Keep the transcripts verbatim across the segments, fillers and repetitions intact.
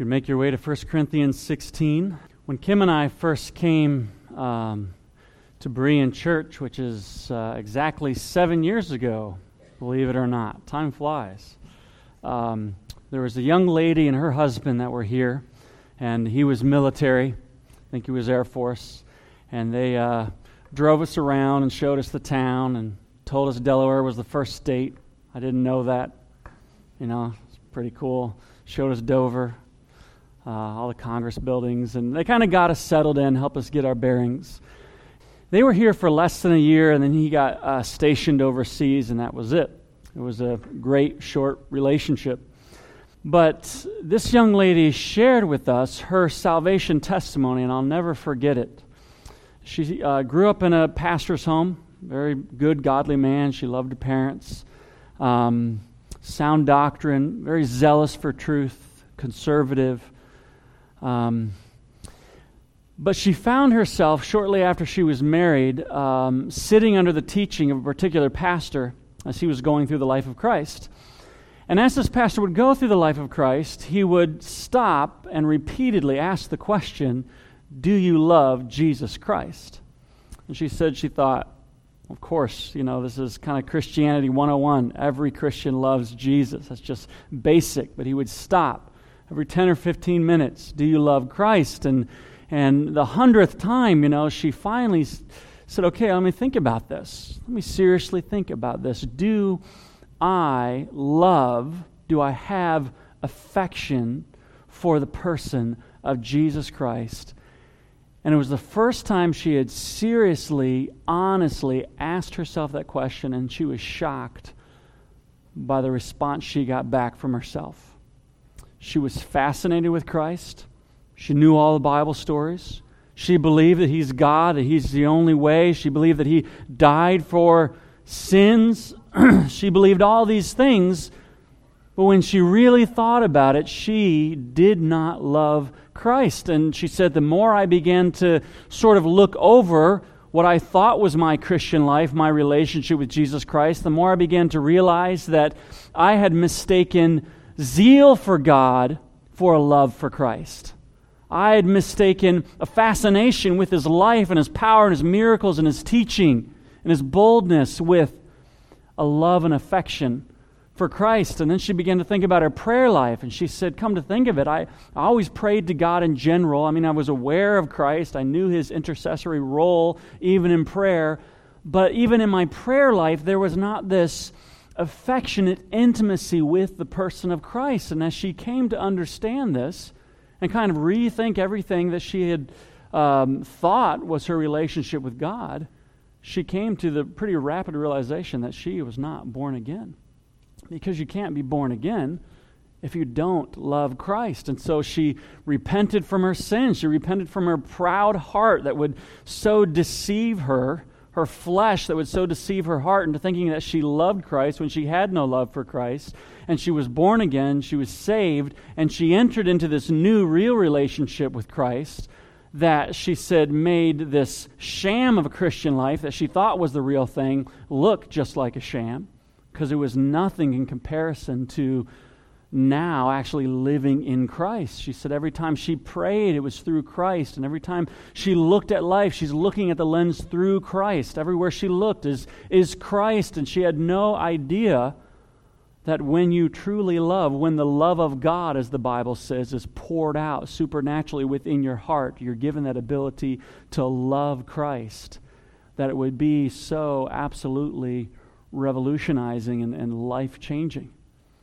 You make your way to First Corinthians sixteen. When Kim and I first came um, to Berean Church, which is uh, exactly seven years ago, believe it or not, time flies. Um, there was a young lady and her husband that were here, and he was military. I think he was Air Force. And they uh, drove us around and showed us the town and told us Delaware was the first state. I didn't know that. You know, it's pretty cool. Showed us Dover. Uh, all the Congress buildings, and they kind of got us settled in, helped us get our bearings. They were here for less than a year, and then he got uh, stationed overseas, and that was it. It was a great, short relationship. But this young lady shared with us her salvation testimony, and I'll never forget it. She uh, grew up in a pastor's home, very good, godly man. She loved her parents, um, sound doctrine, very zealous for truth, conservative. Um, but she found herself, shortly after she was married, um, sitting under the teaching of a particular pastor as he was going through the life of Christ. And as this pastor would go through the life of Christ, he would stop and repeatedly ask the question, "Do you love Jesus Christ?" And she said she thought, of course, you know, this is kind of Christianity one oh one. Every Christian loves Jesus. That's just basic. But he would stop every ten or fifteen minutes. Do you love Christ? And and the hundredth time, you know, she finally said, okay, let me think about this. Let me seriously think about this. Do I love, do I have affection for the person of Jesus Christ? And it was the first time she had seriously, honestly asked herself that question, and she was shocked by the response she got back from herself. She was fascinated with Christ. She knew all the Bible stories. She believed that He's God, that He's the only way. She believed that He died for sins. She believed all these things. But when she really thought about it, she did not love Christ. And she said, the more I began to sort of look over what I thought was my Christian life, my relationship with Jesus Christ, the more I began to realize that I had mistaken zeal for God for a love for Christ. I had mistaken a fascination with His life and His power and His miracles and His teaching and His boldness with a love and affection for Christ. And then she began to think about her prayer life, and she said, come to think of it, I, I always prayed to God in general. I mean, I was aware of Christ. I knew His intercessory role even in prayer. But even in my prayer life, there was not this affectionate intimacy with the person of Christ. And as she came to understand this and kind of rethink everything that she had um, thought was her relationship with God, she came to the pretty rapid realization that she was not born again. Because you can't be born again if you don't love Christ. And so she repented from her sins. She repented from her proud heart that would so deceive her, her flesh that would so deceive her heart into thinking that she loved Christ when she had no love for Christ. And she was born again, she was saved, and she entered into this new real relationship with Christ that she said made this sham of a Christian life that she thought was the real thing look just like a sham, because it was nothing in comparison to now actually living in Christ. She said every time she prayed, it was through Christ. And every time she looked at life, she's looking at the lens through Christ. Everywhere she looked is, is Christ. And she had no idea that when you truly love, when the love of God, as the Bible says, is poured out supernaturally within your heart, you're given that ability to love Christ, that it would be so absolutely revolutionizing and, and life-changing.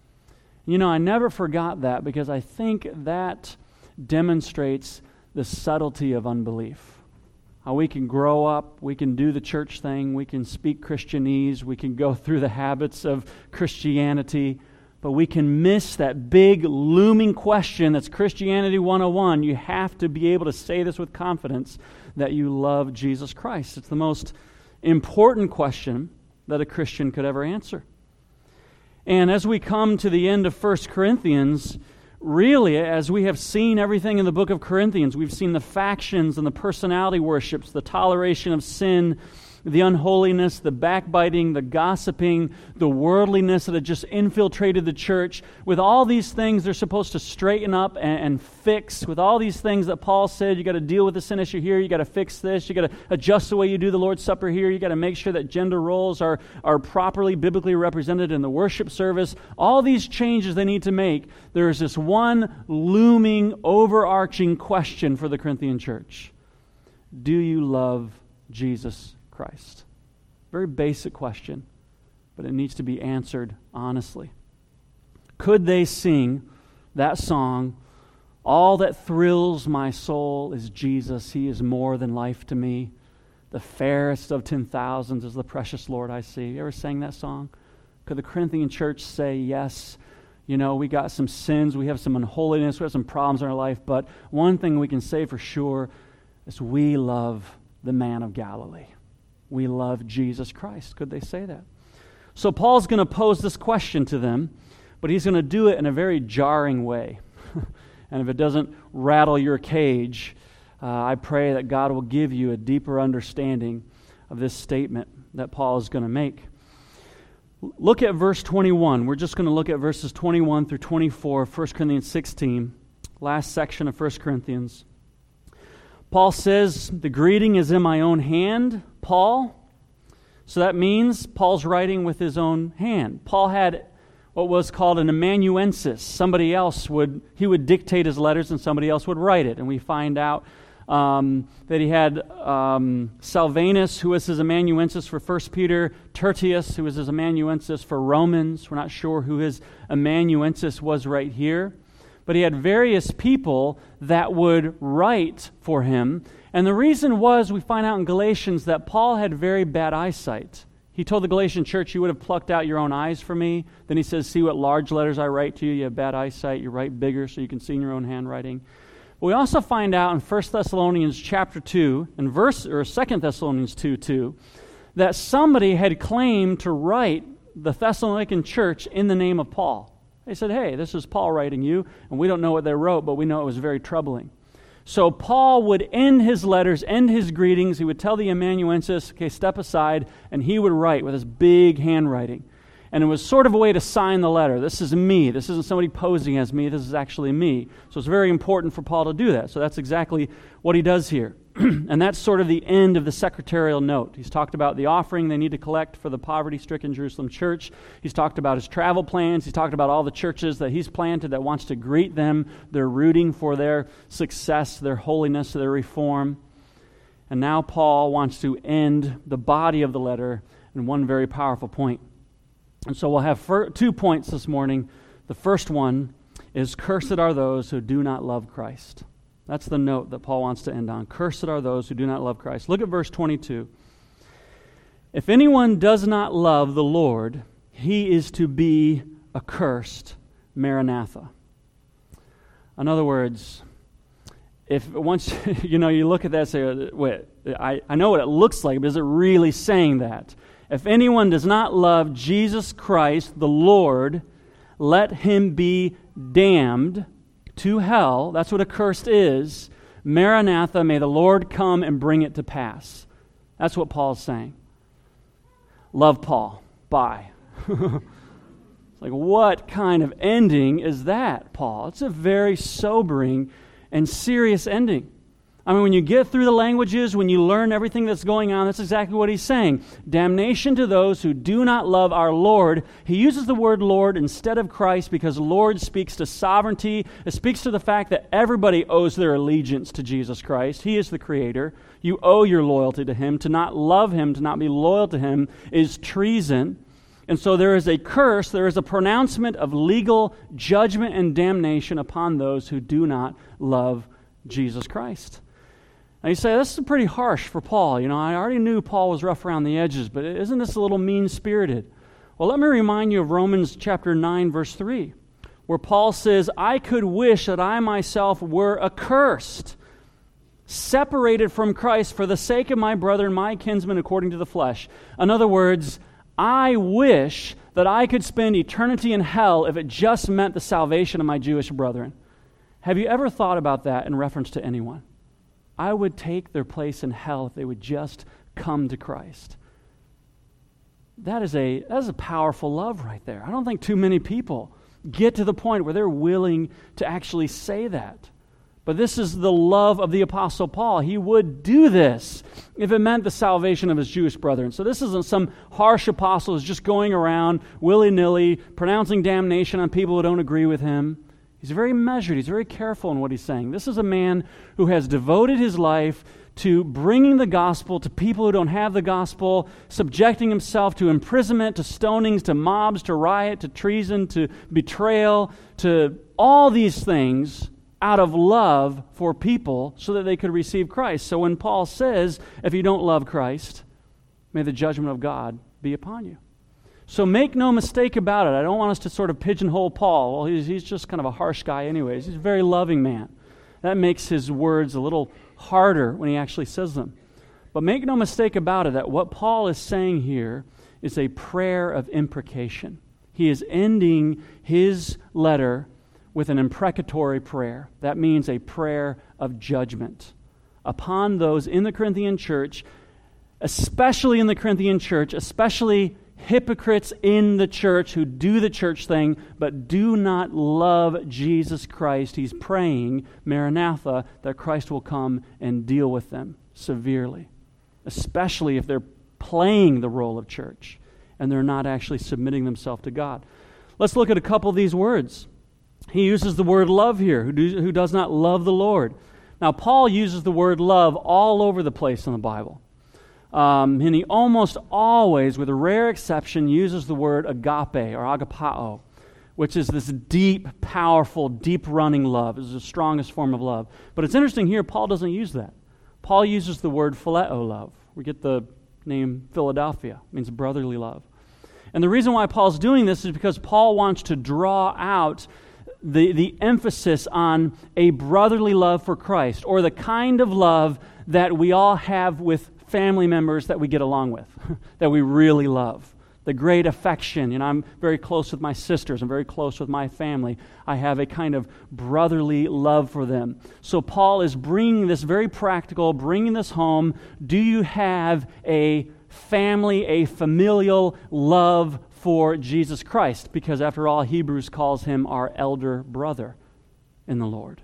You know, I never forgot that, because I think that demonstrates the subtlety of unbelief. How we can grow up, we can do the church thing, we can speak Christianese, we can go through the habits of Christianity, but we can miss that big looming question that's Christianity one oh one. You have to be able to say this with confidence, that you love Jesus Christ. It's the most important question that a Christian could ever answer. And as we come to the end of First Corinthians, really, as we have seen everything in the book of Corinthians, we've seen the factions and the personality worships, the toleration of sin, the unholiness, the backbiting, the gossiping, the worldliness that had just infiltrated the church. With all these things they're supposed to straighten up and, and fix. With all these things that Paul said, you got to deal with the sin issue here, you got to fix this, you got to adjust the way you do the Lord's Supper here, you got to make sure that gender roles are, are properly biblically represented in the worship service. All these changes they need to make. There's this one looming, overarching question for the Corinthian church. Do you love Jesus Christ? Very basic question, but it needs to be answered honestly. Could they sing that song, all that thrills my soul is Jesus, He is more than life to me. The fairest of ten thousands is the precious Lord I see. You ever sang that song? Could the Corinthian church say, yes, you know, we got some sins, we have some unholiness, we have some problems in our life, but one thing we can say for sure is we love the man of Galilee. We love Jesus Christ. Could they say that? So Paul's going to pose this question to them, but he's going to do it in a very jarring way. And if it doesn't rattle your cage, uh, I pray that God will give you a deeper understanding of this statement that Paul is going to make. Look at verse twenty-one. We're just going to look at verses twenty-one through twenty-four of First Corinthians sixteen, last section of First Corinthians. Paul says, the greeting is in my own hand, Paul. So that means Paul's writing with his own hand. Paul had what was called an amanuensis. Somebody else would, he would dictate his letters and somebody else would write it. And we find out um, that he had um, Silvanus, who was his amanuensis for First Peter, Tertius, who was his amanuensis for Romans. We're not sure who his amanuensis was right here. But he had various people that would write for him. And the reason was, we find out in Galatians that Paul had very bad eyesight. He told the Galatian church, you would have plucked out your own eyes for me. Then he says, see what large letters I write to you. You have bad eyesight. You write bigger so you can see in your own handwriting. But we also find out in First Thessalonians chapter two, and verse, or Second Thessalonians two, two, that somebody had claimed to write the Thessalonican church in the name of Paul. They said, hey, this is Paul writing you, and we don't know what they wrote, but we know it was very troubling. So Paul would end his letters, end his greetings. He would tell the amanuensis, okay, step aside, and he would write with his big handwriting. And it was sort of a way to sign the letter. This is me. This isn't somebody posing as me. This is actually me. So it's very important for Paul to do that. So that's exactly what he does here. And that's sort of the end of the secretarial note. He's talked about the offering they need to collect for the poverty-stricken Jerusalem church. He's talked about his travel plans. He's talked about all the churches that he's planted that wants to greet them. They're rooting for their success, their holiness, their reform. And now Paul wants to end the body of the letter in one very powerful point. And so we'll have fir- two points this morning. The first one is, cursed are those who do not love Christ. That's the note that Paul wants to end on. Cursed are those who do not love Christ. Look at verse twenty-two. If anyone does not love the Lord, he is to be accursed. Maranatha. In other words, if once you know you look at that and say, wait, I, I know what it looks like, but is it really saying that? If anyone does not love Jesus Christ, the Lord, let him be damned to hell. That's what accursed is. Maranatha, may the Lord come and bring it to pass. That's what Paul's saying. Love Paul. Bye. It's like, what kind of ending is that, Paul? It's a very sobering and serious ending. I mean, when you get through the languages, when you learn everything that's going on, that's exactly what he's saying. Damnation to those who do not love our Lord. He uses the word Lord instead of Christ because Lord speaks to sovereignty. It speaks to the fact that everybody owes their allegiance to Jesus Christ. He is the Creator. You owe your loyalty to Him. To not love Him, to not be loyal to Him is treason. And so there is a curse, there is a pronouncement of legal judgment and damnation upon those who do not love Jesus Christ. Now you say, this is pretty harsh for Paul. You know, I already knew Paul was rough around the edges, but isn't this a little mean-spirited? Well, let me remind you of Romans chapter nine, verse three, where Paul says, I could wish that I myself were accursed, separated from Christ for the sake of my brother and my kinsman according to the flesh. In other words, I wish that I could spend eternity in hell if it just meant the salvation of my Jewish brethren. Have you ever thought about that in reference to anyone? I would take their place in hell if they would just come to Christ. That is a that is a powerful love right there. I don't think too many people get to the point where they're willing to actually say that. But this is the love of the Apostle Paul. He would do this if it meant the salvation of his Jewish brethren. So this isn't some harsh apostle who's just going around willy-nilly pronouncing damnation on people who don't agree with him. He's very measured. He's very careful in what he's saying. This is a man who has devoted his life to bringing the gospel to people who don't have the gospel, subjecting himself to imprisonment, to stonings, to mobs, to riot, to treason, to betrayal, to all these things out of love for people so that they could receive Christ. So when Paul says, if you don't love Christ, may the judgment of God be upon you. So make no mistake about it. I don't want us to sort of pigeonhole Paul. Well, he's, he's just kind of a harsh guy anyways. He's a very loving man. That makes his words a little harder when he actually says them. But make no mistake about it that what Paul is saying here is a prayer of imprecation. He is ending his letter with an imprecatory prayer. That means a prayer of judgment upon those in the Corinthian church, especially in the Corinthian church, especially hypocrites in the church who do the church thing but do not love Jesus Christ. He's praying, Maranatha, that Christ will come and deal with them severely, especially if they're playing the role of church and they're not actually submitting themselves to God. Let's look at a couple of these words. He uses the word love here, who, do, who does not love the Lord. Now, Paul uses the word love all over the place in the Bible. Um, and he almost always, with a rare exception, uses the word agape or agapao, which is this deep, powerful, deep-running love. It's the strongest form of love. But it's interesting here, Paul doesn't use that. Paul uses the word phileo love. We get the name Philadelphia. It means brotherly love. And the reason why Paul's doing this is because Paul wants to draw out the, the emphasis on a brotherly love for Christ, or the kind of love that we all have with family members that we get along with, that we really love. The great affection. You know, I'm very close with my sisters. I'm very close with my family. I have a kind of brotherly love for them. So Paul is bringing this very practical, bringing this home. Do you have a family, a familial love for Jesus Christ? Because after all, Hebrews calls him our elder brother in the Lord.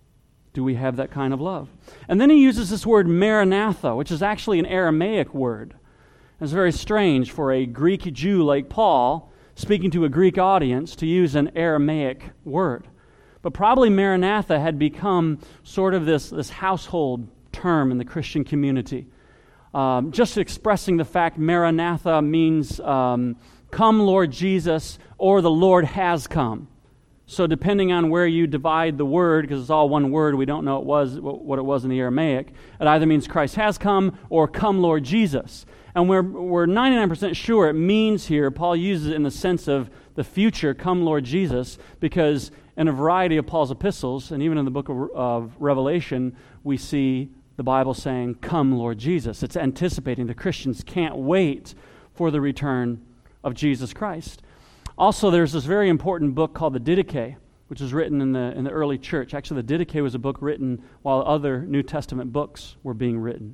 Do we have that kind of love? And then he uses this word Maranatha, which is actually an Aramaic word. It's very strange for a Greek Jew like Paul, speaking to a Greek audience, to use an Aramaic word. But probably Maranatha had become sort of this, this household term in the Christian community. Um, just expressing the fact Maranatha means um, come Lord Jesus, or the Lord has come. So depending on where you divide the word, because it's all one word, we don't know it was what it was in the Aramaic, it either means Christ has come or come Lord Jesus. And we're, we're ninety-nine percent sure it means here, Paul uses it in the sense of the future, come Lord Jesus, because in a variety of Paul's epistles, and even in the book of, of Revelation, we see the Bible saying, come Lord Jesus. It's anticipating the Christians can't wait for the return of Jesus Christ. Also, there's this very important book called the Didache, which was written in the in the early church. Actually, the Didache was a book written while other New Testament books were being written.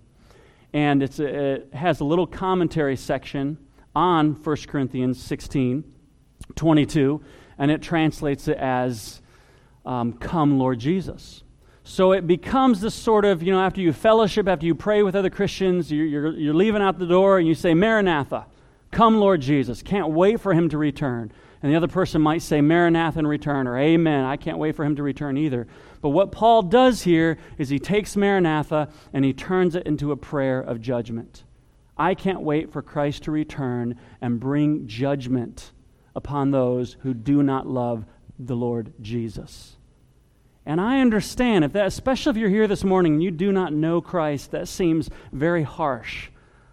And it's a, it has a little commentary section on First Corinthians sixteen twenty-two, and it translates it as, um, come Lord Jesus. So it becomes this sort of, you know, after you fellowship, after you pray with other Christians, you're, you're, you're leaving out the door, and you say, Maranatha, come Lord Jesus. Can't wait for him to return. And the other person might say, Maranatha and return, or Amen. I can't wait for him to return either. But what Paul does here is he takes Maranatha and he turns it into a prayer of judgment. I can't wait for Christ to return and bring judgment upon those who do not love the Lord Jesus. And I understand, if that, especially if you're here this morning and you do not know Christ, that seems very harsh.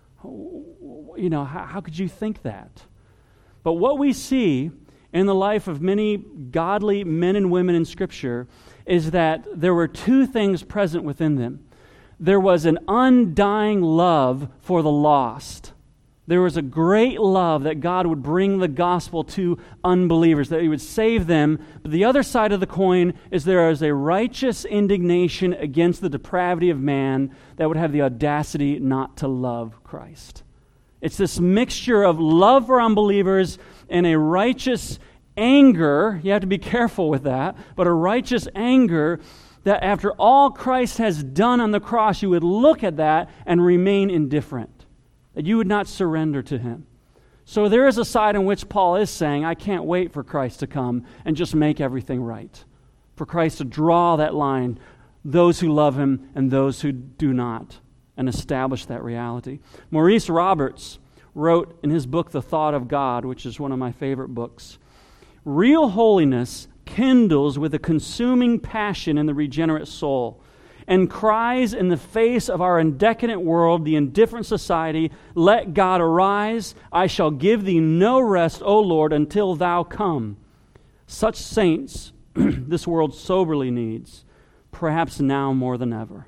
You know, how, how could you think that? But what we see in the life of many godly men and women in Scripture is that there were two things present within them. There was an undying love for the lost. There was a great love that God would bring the gospel to unbelievers, that He would save them. But the other side of the coin is there is a righteous indignation against the depravity of man that would have the audacity not to love Christ. It's this mixture of love for unbelievers and a righteous anger. You have to be careful with that, but a righteous anger that after all Christ has done on the cross, you would look at that and remain indifferent. That you would not surrender to Him. So there is a side in which Paul is saying, I can't wait for Christ to come and just make everything right. For Christ to draw that line, those who love Him and those who do not, and establish that reality. Maurice Roberts wrote in his book, The Thought of God, which is one of my favorite books, real holiness kindles with a consuming passion in the regenerate soul, and cries in the face of our indecadent world, the indifferent society, let God arise, I shall give thee no rest, O Lord, until thou come. Such saints this world soberly needs, perhaps now more than ever.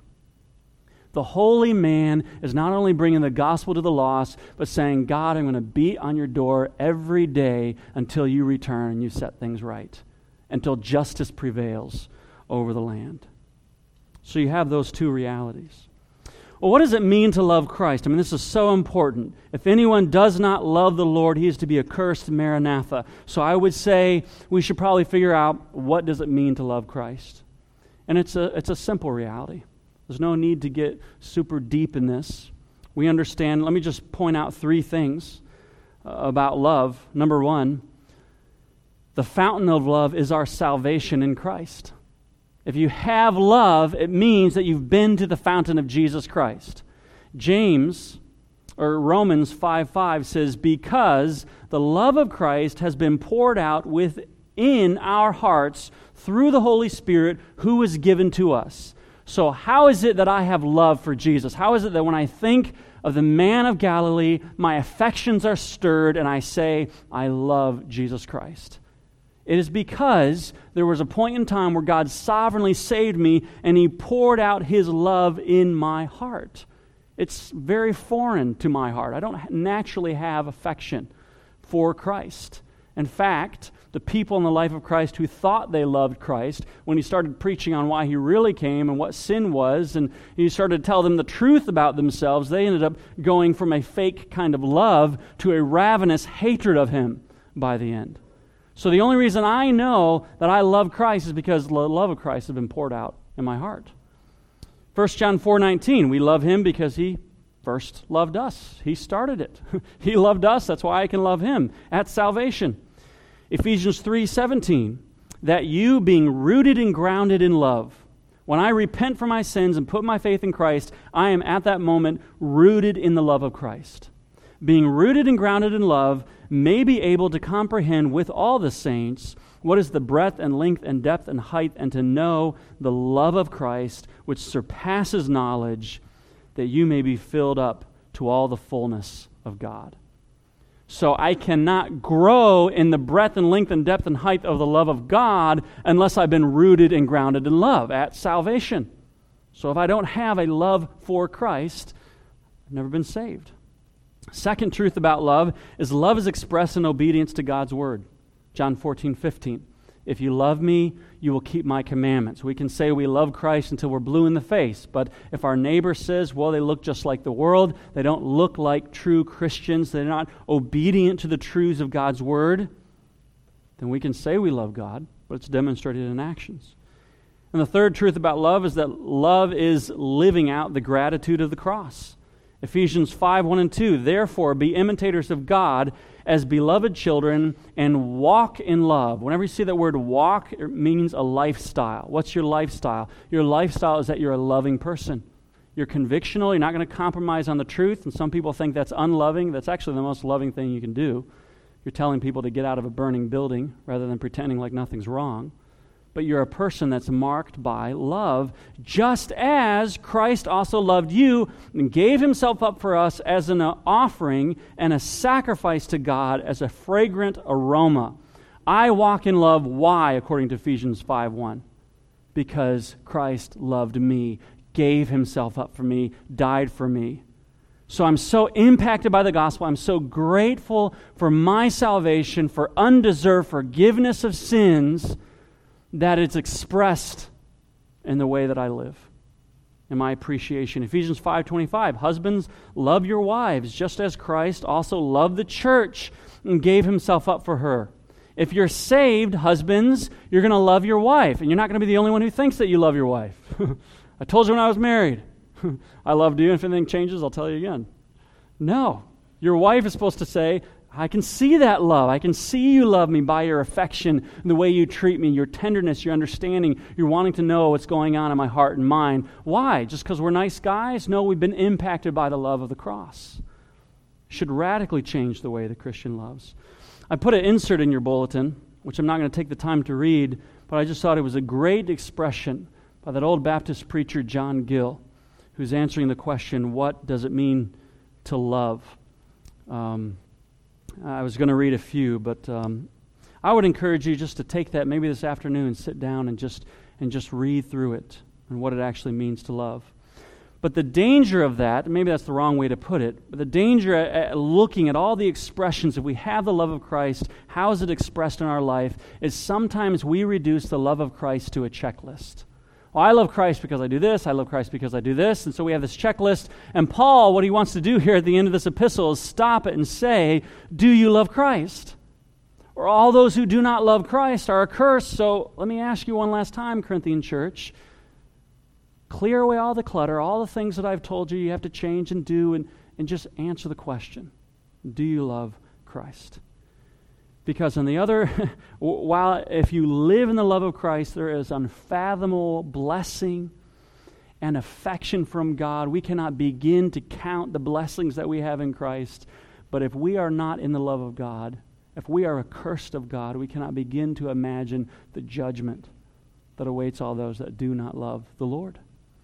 The holy man is not only bringing the gospel to the lost, but saying, God, I'm going to beat on your door every day until you return and you set things right, until justice prevails over the land. So you have those two realities. Well, what does it mean to love Christ? I mean, this is so important. If anyone does not love the Lord, he is to be accursed, Maranatha. So I would say we should probably figure out, what does it mean to love Christ? And it's a, it's a simple reality. There's no need to get super deep in this. We understand, let me just point out three things uh, about love. Number one, the fountain of love is our salvation in Christ. If you have love, it means that you've been to the fountain of Jesus Christ. James, or Romans five five says, because the love of Christ has been poured out within our hearts through the Holy Spirit who is given to us. So how is it that I have love for Jesus? How is it that when I think of the man of Galilee, my affections are stirred and I say, I love Jesus Christ? It is because there was a point in time where God sovereignly saved me and He poured out His love in my heart. It's very foreign to my heart. I don't naturally have affection for Christ. In fact, the people in the life of Christ who thought they loved Christ, when He started preaching on why He really came and what sin was, and He started to tell them the truth about themselves, they ended up going from a fake kind of love to a ravenous hatred of Him by the end. So the only reason I know that I love Christ is because the love of Christ has been poured out in my heart. First John four nineteen, we love Him because He first loved us. He started it. He loved us, that's why I can love Him at salvation. Ephesians three seventeen, that you being rooted and grounded in love. When I repent for my sins and put my faith in Christ, I am at that moment rooted in the love of Christ. Being rooted and grounded in love, may be able to comprehend with all the saints what is the breadth and length and depth and height, and to know the love of Christ, which surpasses knowledge, that you may be filled up to all the fullness of God. So I cannot grow in the breadth and length and depth and height of the love of God unless I've been rooted and grounded in love at salvation. So if I don't have a love for Christ, I've never been saved. Second truth about love is love is expressed in obedience to God's word. John fourteen fifteen. If you love me, you will keep my commandments. We can say we love Christ until we're blue in the face, but if our neighbor says, well, they look just like the world, they don't look like true Christians, they're not obedient to the truths of God's word, then we can say we love God, but it's demonstrated in actions. And the third truth about love is that love is living out the gratitude of the cross. Ephesians five, one and two, therefore be imitators of God as beloved children and walk in love. Whenever you see that word walk, it means a lifestyle. What's your lifestyle? Your lifestyle is that you're a loving person. You're convictional, you're not going to compromise on the truth, and some people think that's unloving. That's actually the most loving thing you can do. You're telling people to get out of a burning building rather than pretending like nothing's wrong. But you're a person that's marked by love, just as Christ also loved you and gave Himself up for us as an offering and a sacrifice to God as a fragrant aroma. I walk in love. Why? According to Ephesians five one. Because Christ loved me, gave Himself up for me, died for me. So I'm so impacted by the gospel. I'm so grateful for my salvation, for undeserved forgiveness of sins, that it's expressed in the way that I live, in my appreciation. Ephesians five twenty-five, husbands, love your wives, just as Christ also loved the church and gave himself up for her. If you're saved, husbands, you're going to love your wife, and you're not going to be the only one who thinks that you love your wife. I told you when I was married, I loved you, and if anything changes, I'll tell you again. No, your wife is supposed to say, I can see that love. I can see you love me by your affection, the way you treat me, your tenderness, your understanding, you're wanting to know what's going on in my heart and mind. Why? Just because we're nice guys? No, we've been impacted by the love of the cross. Should radically change the way the Christian loves. I put an insert in your bulletin, which I'm not going to take the time to read, but I just thought it was a great expression by that old Baptist preacher, John Gill, who's answering the question, what does it mean to love? Um, I was going to read a few, but um, I would encourage you just to take that maybe this afternoon, sit down and just and just read through it and what it actually means to love. But the danger of that, maybe that's the wrong way to put it, but the danger at, at looking at all the expressions, if we have the love of Christ, how is it expressed in our life, is sometimes we reduce the love of Christ to a checklist. Well, I love Christ because I do this, I love Christ because I do this, and so we have this checklist. And Paul, what he wants to do here at the end of this epistle is stop it and say, do you love Christ? Or all those who do not love Christ are accursed. So let me ask you one last time, Corinthian church. Clear away all the clutter, all the things that I've told you you have to change and do, and, and just answer the question, do you love Christ? Because on the other, while if you live in the love of Christ, there is unfathomable blessing and affection from God. We cannot begin to count the blessings that we have in Christ. But if we are not in the love of God, if we are accursed of God, we cannot begin to imagine the judgment that awaits all those that do not love the Lord.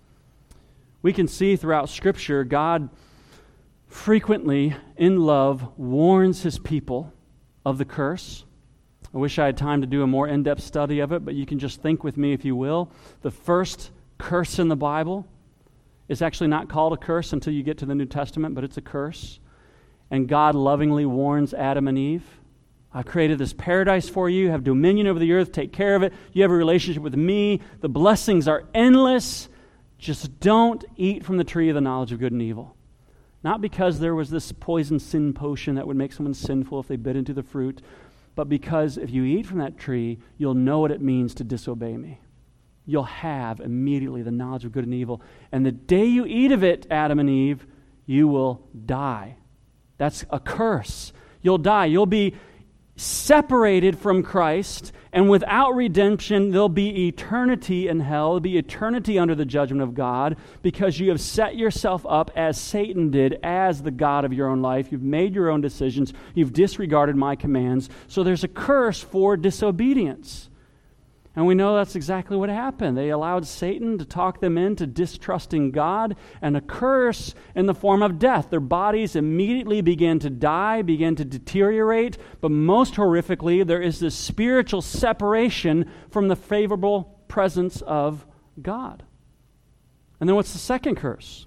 We can see throughout Scripture, God frequently, in love, warns his people of the curse. I wish I had time to do a more in-depth study of it, but you can just think with me, if you will. The first curse in the Bible is actually not called a curse until you get to the New Testament, but it's a curse. And God lovingly warns Adam and Eve, I created this paradise for you, have dominion over the earth, take care of it. You have a relationship with me. The blessings are endless. Just don't eat from the tree of the knowledge of good and evil. Not because there was this poison sin potion that would make someone sinful if they bit into the fruit, but because if you eat from that tree, you'll know what it means to disobey me. You'll have immediately the knowledge of good and evil. And the day you eat of it, Adam and Eve, you will die. That's a curse. You'll die. You'll be separated from Christ, and without redemption, there'll be eternity in hell. There'll be eternity under the judgment of God because you have set yourself up as Satan did, as the God of your own life. You've made your own decisions. You've disregarded my commands. So there's a curse for disobedience. And we know that's exactly what happened. They allowed Satan to talk them into distrusting God, and a curse in the form of death. Their bodies immediately began to die, began to deteriorate, but most horrifically, there is this spiritual separation from the favorable presence of God. And then what's the second curse?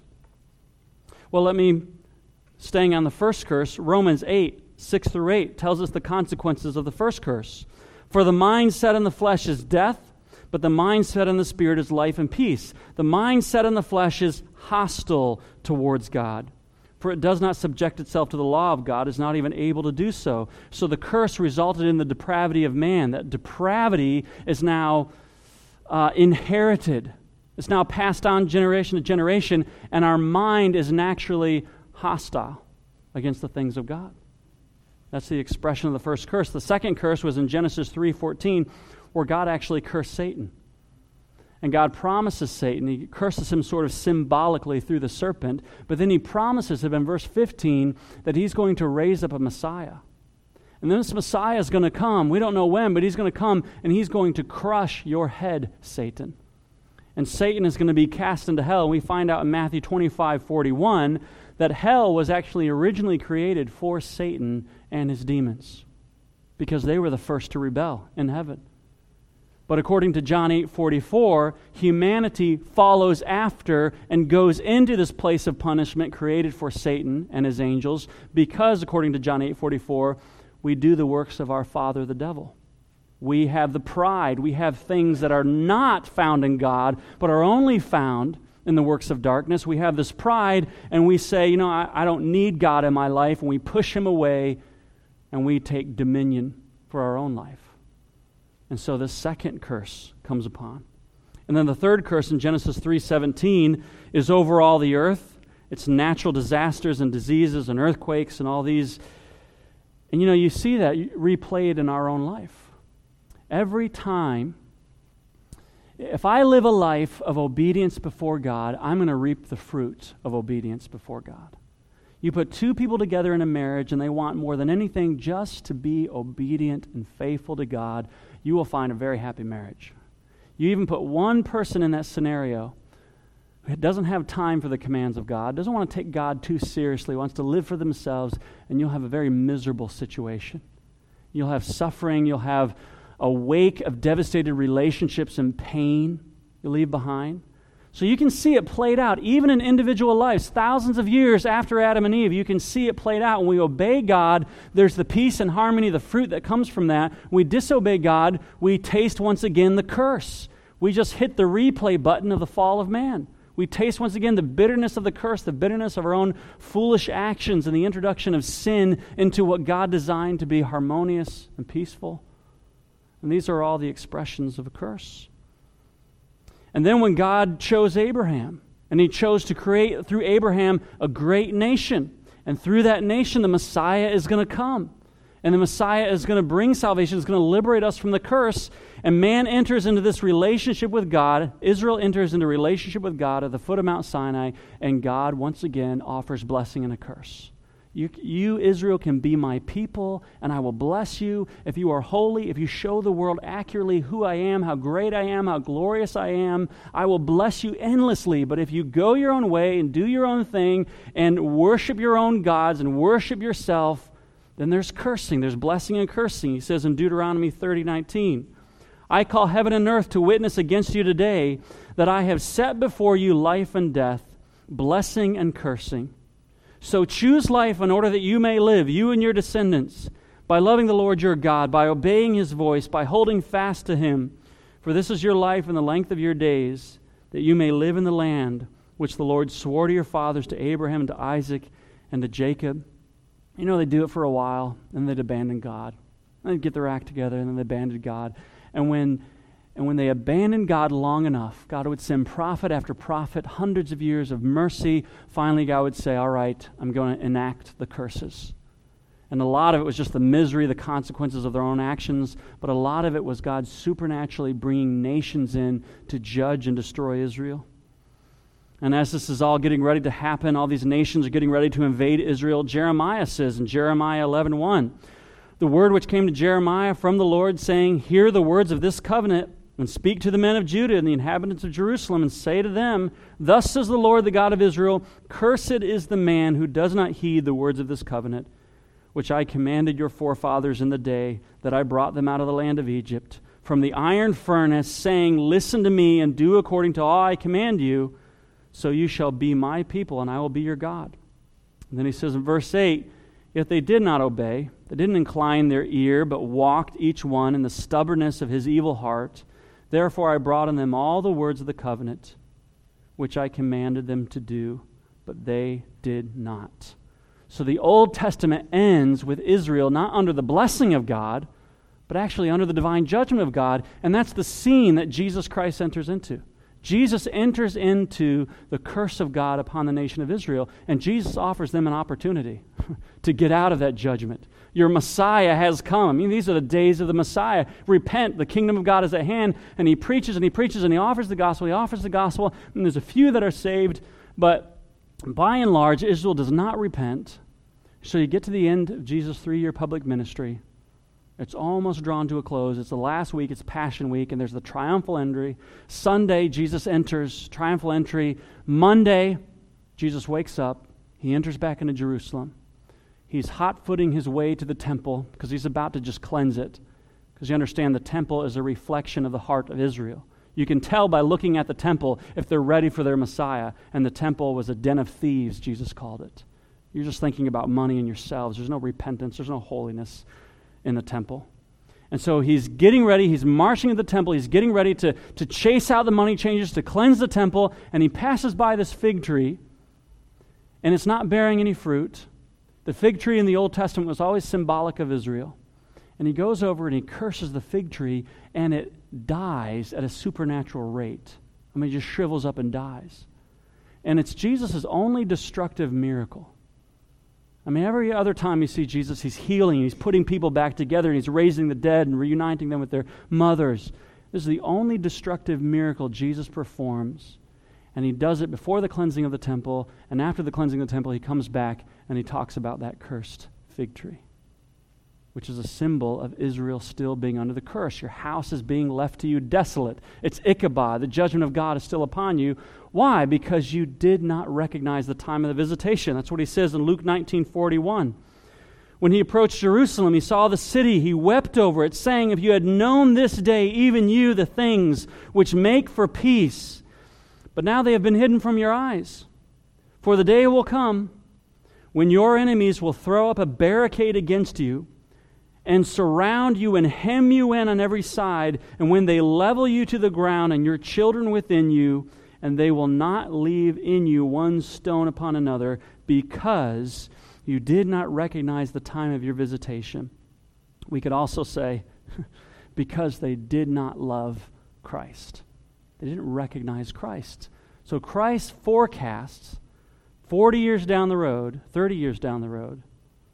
Well, let me, staying on the first curse, Romans eight, six through eight tells us the consequences of the first curse. For the mind set in the flesh is death, but the mind set in the Spirit is life and peace. The mind set in the flesh is hostile towards God, for it does not subject itself to the law of God, is not even able to do so. So the curse resulted in the depravity of man. That depravity is now uh, inherited. It's now passed on generation to generation, and our mind is naturally hostile against the things of God. That's the expression of the first curse. The second curse was in Genesis three fourteen, where God actually cursed Satan. And God promises Satan, he curses him sort of symbolically through the serpent, but then he promises him in verse fifteen that he's going to raise up a Messiah. And this Messiah is going to come. We don't know when, but he's going to come, and he's going to crush your head, Satan. And Satan is going to be cast into hell. And we find out in Matthew twenty-five forty-one that hell was actually originally created for Satan and his demons, because they were the first to rebel in heaven. But according to John eight forty-four, humanity follows after and goes into this place of punishment created for Satan and his angels because, according to John eight forty-four, we do the works of our father, the devil. We have the pride. We have things that are not found in God, but are only found in the works of darkness. We have this pride, and we say, you know, I, I don't need God in my life, and we push him away, and we take dominion for our own life. And so the second curse comes upon. And then the third curse in Genesis three seventeen is over all the earth. It's natural disasters and diseases and earthquakes and all these. And you know, you see that replayed in our own life. Every time, if I live a life of obedience before God, I'm going to reap the fruit of obedience before God. You put two people together in a marriage and they want more than anything just to be obedient and faithful to God, you will find a very happy marriage. You even put one person in that scenario who doesn't have time for the commands of God, doesn't want to take God too seriously, wants to live for themselves, and you'll have a very miserable situation. You'll have suffering, you'll have a wake of devastated relationships and pain you'll leave behind. So you can see it played out, even in individual lives. Thousands of years after Adam and Eve, you can see it played out. When we obey God, there's the peace and harmony, the fruit that comes from that. When we disobey God, we taste once again the curse. We just hit the replay button of the fall of man. We taste once again the bitterness of the curse, the bitterness of our own foolish actions, and the introduction of sin into what God designed to be harmonious and peaceful. And these are all the expressions of a curse. And then when God chose Abraham, and he chose to create through Abraham a great nation, and through that nation the Messiah is going to come. And the Messiah is going to bring salvation, is going to liberate us from the curse, and man enters into this relationship with God. Israel enters into a relationship with God at the foot of Mount Sinai, and God once again offers blessing and a curse. You, you, Israel, can be my people, and I will bless you if you are holy, if you show the world accurately who I am, how great I am, how glorious I am. I will bless you endlessly. But if you go your own way and do your own thing and worship your own gods and worship yourself, then there's cursing. There's blessing and cursing. He says in Deuteronomy thirty nineteen, I call heaven and earth to witness against you today that I have set before you life and death, blessing and cursing. So choose life in order that you may live, you and your descendants, by loving the Lord your God, by obeying his voice, by holding fast to him. For this is your life and the length of your days, that you may live in the land which the Lord swore to your fathers, to Abraham, to Isaac, and to Jacob. You know, they do it for a while, and they'd abandon God. They'd get their act together, and then they abandoned God. And when And when they abandoned God long enough, God would send prophet after prophet, hundreds of years of mercy. Finally, God would say, all right, I'm going to enact the curses. And a lot of it was just the misery, the consequences of their own actions, but a lot of it was God supernaturally bringing nations in to judge and destroy Israel. And as this is all getting ready to happen, all these nations are getting ready to invade Israel, Jeremiah says in Jeremiah eleven one, the word which came to Jeremiah from the Lord, saying, hear the words of this covenant, and speak to the men of Judah and the inhabitants of Jerusalem, and say to them, thus says the Lord, the God of Israel, cursed is the man who does not heed the words of this covenant, which I commanded your forefathers in the day that I brought them out of the land of Egypt, from the iron furnace, saying, listen to me and do according to all I command you, so you shall be my people, and I will be your God. And then he says in verse eight, yet they did not obey, they didn't incline their ear, but walked each one in the stubbornness of his evil heart. Therefore I brought on them all the words of the covenant, which I commanded them to do, but they did not. So the Old Testament ends with Israel not under the blessing of God, but actually under the divine judgment of God, and that's the scene that Jesus Christ enters into. Jesus enters into the curse of God upon the nation of Israel, and Jesus offers them an opportunity to get out of that judgment. Your Messiah has come. I mean, these are the days of the Messiah. Repent, the kingdom of God is at hand. And he preaches and he preaches and he offers the gospel. He offers the gospel, and there's a few that are saved, but by and large, Israel does not repent. So you get to the end of Jesus' three-year public ministry. It's almost drawn to a close. It's the last week. It's Passion Week, and there's the triumphal entry. Sunday, Jesus enters, triumphal entry. Monday, Jesus wakes up. He enters back into Jerusalem. He's hot-footing his way to the temple because he's about to just cleanse it. because you understand the temple is a reflection of the heart of Israel. You can tell by looking at the temple if they're ready for their Messiah, and the temple was a den of thieves, Jesus called it. You're just thinking about money and yourselves. There's no repentance. There's no holiness in the temple. And so he's getting ready. He's marching to the temple. He's getting ready to, to chase out the money changers, to cleanse the temple, and he passes by this fig tree, and it's not bearing any fruit. The fig tree in the Old Testament was always symbolic of Israel. And he goes over and he curses the fig tree, and it dies at a supernatural rate. I mean, it just shrivels up and dies. And it's Jesus' only destructive miracle. I mean, every other time you see Jesus, he's healing, he's putting people back together, and he's raising the dead and reuniting them with their mothers. This is the only destructive miracle Jesus performs, and he does it before the cleansing of the temple, and after the cleansing of the temple, he comes back and he talks about that cursed fig tree, which is a symbol of Israel still being under the curse. Your house is being left to you desolate. It's Ichabod. The judgment of God is still upon you. Why? Because you did not recognize the time of the visitation. That's what he says in Luke nineteen forty-one. When he approached Jerusalem, he saw the city. He wept over it, saying, if you had known this day, even you, the things which make for peace, but now they have been hidden from your eyes. For the day will come when your enemies will throw up a barricade against you and surround you and hem you in on every side, and when they level you to the ground and your children within you, and they will not leave in you one stone upon another, because you did not recognize the time of your visitation. We could also say, because they did not love Christ. They didn't recognize Christ. So Christ forecasts forty years down the road, thirty years down the road,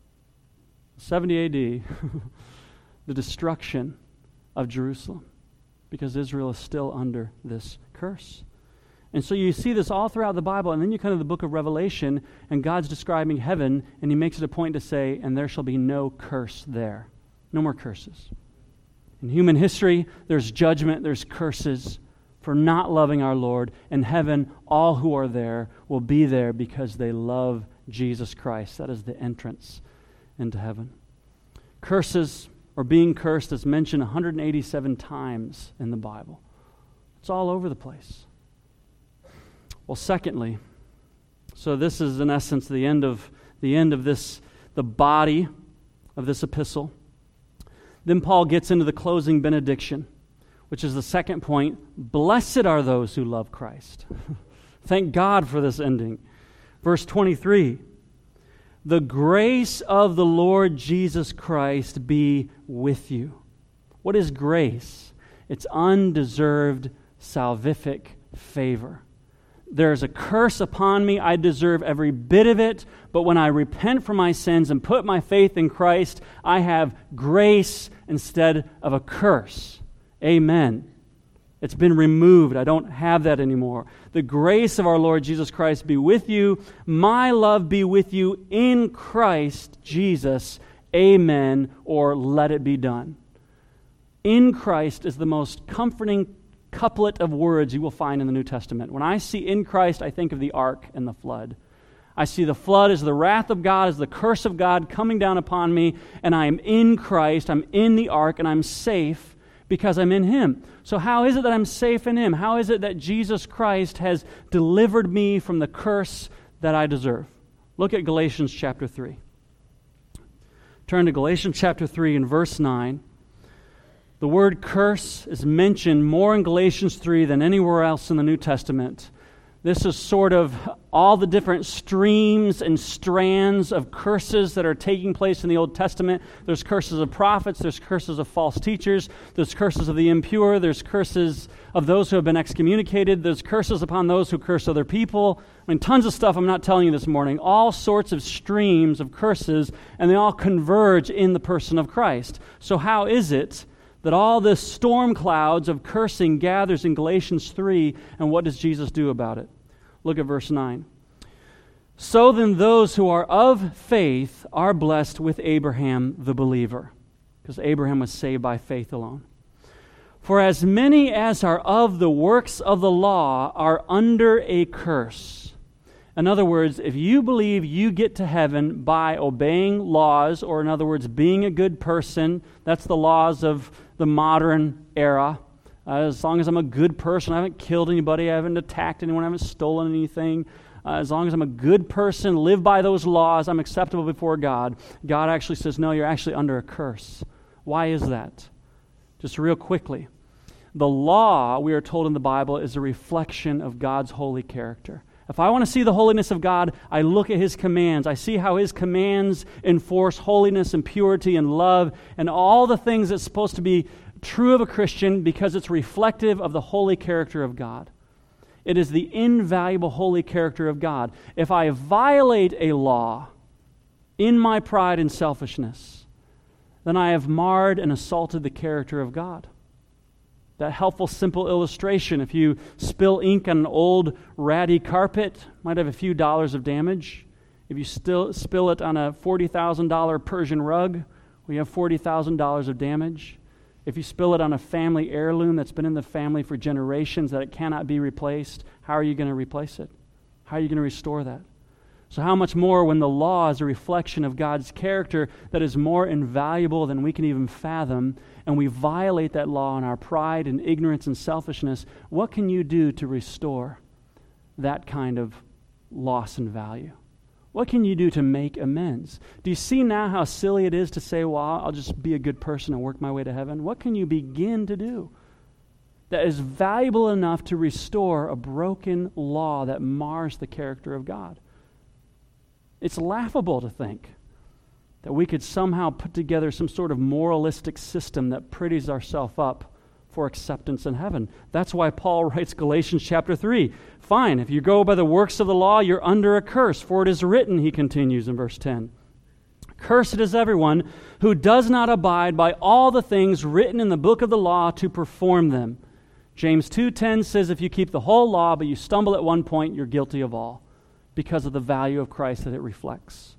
seventy A D, the destruction of Jerusalem, because Israel is still under this curse. And so you see this all throughout the Bible, and then you come to the book of Revelation, and God's describing heaven, and he makes it a point to say, and there shall be no curse there. No more curses. In human history, there's judgment, there's curses for not loving our Lord. In heaven, all who are there will be there because they love Jesus Christ. That is the entrance into heaven. Curses, or being cursed, is mentioned one hundred eighty-seven times in the Bible. It's all over the place. Well, secondly, so this is in essence the end of the end of this, the body of this epistle. Then Paul gets into the closing benediction, which is the second point. Blessed are those who love Christ. Thank God for this ending. Verse twenty-three. The grace of the Lord Jesus Christ be with you. What is grace? It's undeserved salvific favor. There's a curse upon me. I deserve every bit of it. But when I repent for my sins and put my faith in Christ, I have grace instead of a curse. Amen. It's been removed. I don't have that anymore. The grace of our Lord Jesus Christ be with you. My love be with you in Christ Jesus. Amen. Or let it be done. In Christ is the most comforting couplet of words you will find in the New Testament. When I see in Christ, I think of the ark and the flood. I see the flood as the wrath of God, as the curse of God coming down upon me, and I am in Christ, I'm in the ark, and I'm safe because I'm in Him. So how is it that I'm safe in Him? How is it that Jesus Christ has delivered me from the curse that I deserve? Look at Galatians chapter three. Turn to Galatians chapter three and verse nine. The word curse is mentioned more in Galatians three than anywhere else in the New Testament. This is sort of all the different streams and strands of curses that are taking place in the Old Testament. There's curses of prophets, there's curses of false teachers, there's curses of the impure, there's curses of those who have been excommunicated, there's curses upon those who curse other people. I mean, tons of stuff I'm not telling you this morning. All sorts of streams of curses, and they all converge in the person of Christ. So how is it that all this storm clouds of cursing gathers in Galatians three, and what does Jesus do about it? Look at verse nine. So then those who are of faith are blessed with Abraham the believer, because Abraham was saved by faith alone. For as many as are of the works of the law are under a curse. In other words, if you believe you get to heaven by obeying laws, or in other words, being a good person, that's the laws of the modern era. Uh, as long as I'm a good person, I haven't killed anybody, I haven't attacked anyone, I haven't stolen anything. Uh, as long as I'm a good person, live by those laws, I'm acceptable before God. God actually says, no, you're actually under a curse. Why is that? Just real quickly. The law, we are told in the Bible, is a reflection of God's holy character. If I want to see the holiness of God, I look at His commands. I see how His commands enforce holiness and purity and love and all the things that's supposed to be true of a Christian because it's reflective of the holy character of God. It is the invaluable holy character of God. If I violate a law in my pride and selfishness, then I have marred and assaulted the character of God. That helpful, simple illustration, if you spill ink on an old, ratty carpet, might have a few dollars of damage. If you still spill it on a forty thousand dollars Persian rug, we have forty thousand dollars of damage. If you spill it on a family heirloom that's been in the family for generations that it cannot be replaced, how are you going to replace it? How are you going to restore that? So how much more when the law is a reflection of God's character that is more invaluable than we can even fathom, and we violate that law in our pride and ignorance and selfishness, what can you do to restore that kind of loss in value? What can you do to make amends? Do you see now how silly it is to say, well, I'll just be a good person and work my way to heaven? What can you begin to do that is valuable enough to restore a broken law that mars the character of God? It's laughable to think that we could somehow put together some sort of moralistic system that pretties ourselves up for acceptance in heaven. That's why Paul writes Galatians chapter three. Fine, if you go by the works of the law, you're under a curse. For it is written, he continues in verse ten, cursed is everyone who does not abide by all the things written in the book of the law to perform them. James two ten says if you keep the whole law, but you stumble at one point, you're guilty of all, because of the value of Christ that it reflects.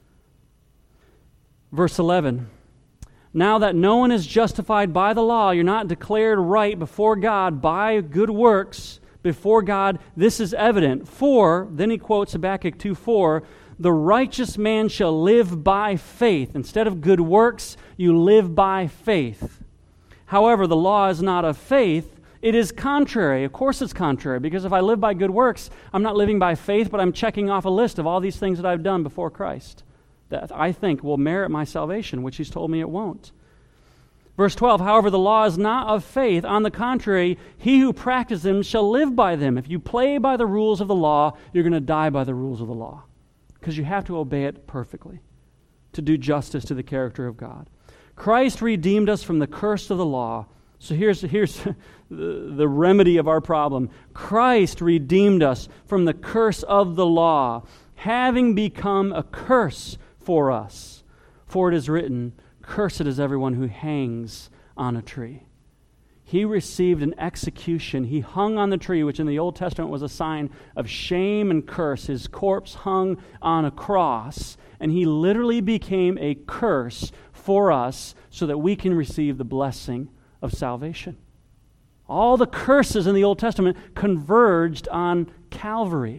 Verse eleven, now that no one is justified by the law, you're not declared right before God by good works before God. This is evident. For, then he quotes Habakkuk two four, the righteous man shall live by faith. Instead of good works, you live by faith. However, the law is not of faith. It is contrary. Of course it's contrary, because if I live by good works, I'm not living by faith, but I'm checking off a list of all these things that I've done before Christ that I think will merit my salvation, which he's told me it won't. Verse twelve, however, the law is not of faith. On the contrary, he who practices them shall live by them. If you play by the rules of the law, you're going to die by the rules of the law, because you have to obey it perfectly to do justice to the character of God. Christ redeemed us from the curse of the law. So here's, here's the, the remedy of our problem. Christ redeemed us from the curse of the law, having become a curse for us. For it is written, cursed is everyone who hangs on a tree. He received an execution. He hung on the tree, which in the Old Testament was a sign of shame and curse. His corpse hung on a cross, and he literally became a curse for us so that we can receive the blessing of salvation. All the curses in the Old Testament converged on Calvary.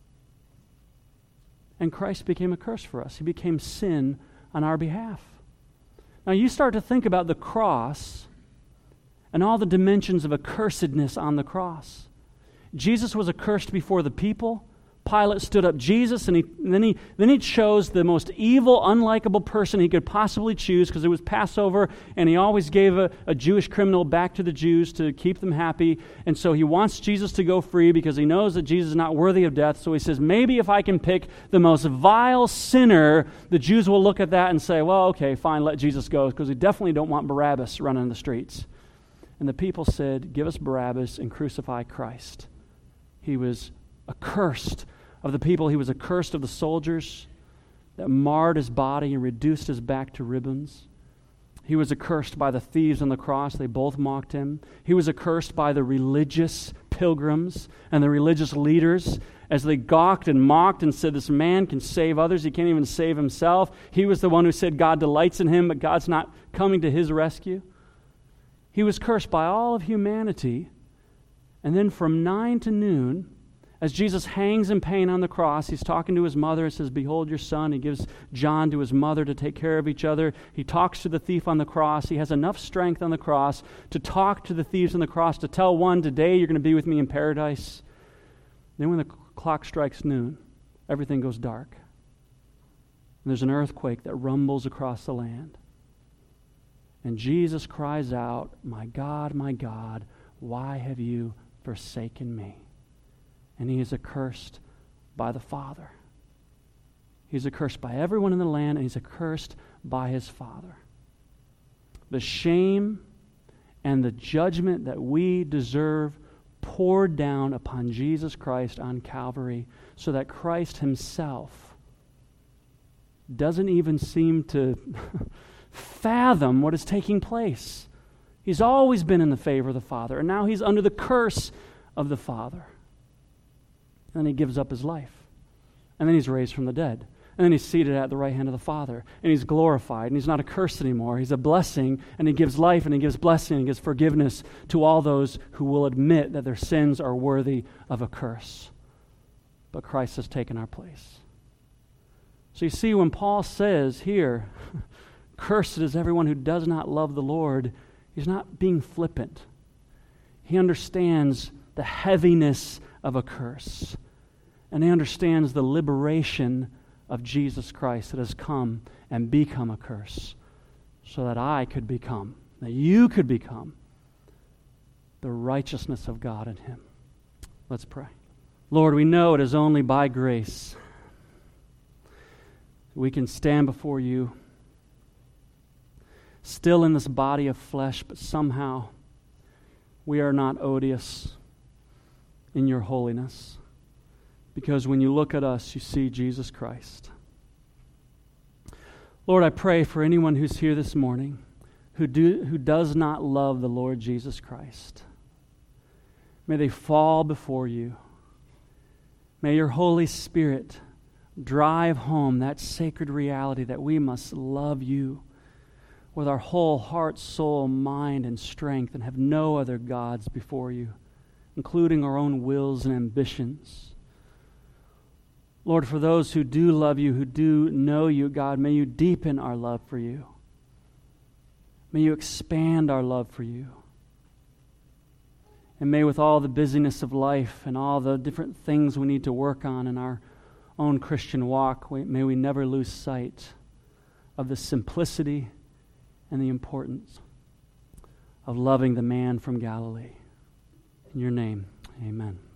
And Christ became a curse for us. He became sin on our behalf. Now you start to think about the cross and all the dimensions of accursedness on the cross. Jesus was accursed before the people. Pilate stood up Jesus, and, he, and then he then he chose the most evil, unlikable person he could possibly choose, because it was Passover, and he always gave a, a Jewish criminal back to the Jews to keep them happy. And so he wants Jesus to go free because he knows that Jesus is not worthy of death. So he says, maybe if I can pick the most vile sinner, the Jews will look at that and say, well, okay, fine, let Jesus go, because we definitely don't want Barabbas running the streets. And the people said, give us Barabbas and crucify Christ. He was accursed of the people. He was accursed of the soldiers that marred his body and reduced his back to ribbons. He was accursed by the thieves on the cross. They both mocked him. He was accursed by the religious pilgrims and the religious leaders as they gawked and mocked and said, this man can save others. He can't even save himself. He was the one who said God delights in him, but God's not coming to his rescue. He was cursed by all of humanity. And then from nine to noon, As Jesus hangs in pain on the cross, he's talking to his mother and says, behold your son. He gives John to his mother to take care of each other. He talks to the thief on the cross. He has enough strength on the cross to talk to the thieves on the cross, to tell one, today you're going to be with me in paradise. Then when the clock strikes noon, everything goes dark. And there's an earthquake that rumbles across the land. And Jesus cries out, my God, my God, why have you forsaken me? And he is accursed by the Father. He's accursed by everyone in the land, and he's accursed by his Father. The shame and the judgment that we deserve poured down upon Jesus Christ on Calvary, so that Christ himself doesn't even seem to fathom what is taking place. He's always been in the favor of the Father, and now he's under the curse of the Father. And then he gives up his life. And then he's raised from the dead. And then he's seated at the right hand of the Father. And he's glorified. And he's not a curse anymore. He's a blessing. And he gives life and he gives blessing and he gives forgiveness to all those who will admit that their sins are worthy of a curse. But Christ has taken our place. So you see, when Paul says here, cursed is everyone who does not love the Lord, he's not being flippant. He understands the heaviness of a curse. And he understands the liberation of Jesus Christ that has come and become a curse, so that I could become, that you could become, the righteousness of God in him. Let's pray. Lord, we know it is only by grace we can stand before you, still in this body of flesh, but somehow we are not odious in your holiness. Because when you look at us, you see Jesus Christ. Lord, I pray for anyone who's here this morning who do who does not love the Lord Jesus Christ. May they fall before you. May your Holy Spirit drive home that sacred reality that we must love you with our whole heart, soul, mind, and strength, and have no other gods before you, including our own wills and ambitions. Lord, for those who do love you, who do know you, God, may you deepen our love for you. May you expand our love for you. And may, with all the busyness of life and all the different things we need to work on in our own Christian walk, may we never lose sight of the simplicity and the importance of loving the man from Galilee. In your name, amen.